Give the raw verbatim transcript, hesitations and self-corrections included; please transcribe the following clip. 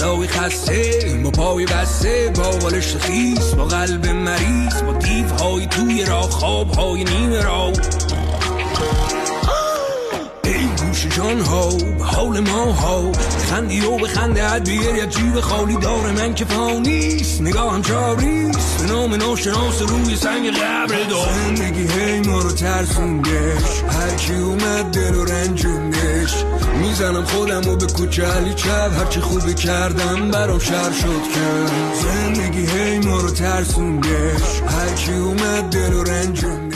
علاقی خسته با پای بسته، با بالشت خیس، با قلب مریض، با دیوهای توی راه، خوابهای نیمه راه. ای گوش جان ها به حال ما ها، خندی و به خنده حد بیر یا جیب خالی داره من که فانیست، نگاهم چاریست به نام ناشناس روی سنگ قبر دار. زندگی هی ما رو ترسوندش، هرچی اومد دل و رنجوندش، میزنم خودم و به کوچه علی چپ، هرچی خوبی کردم برام شر شد کرد. زندگی هی ما رو ترسوندش، هرچی اومد دل و رنجوندش.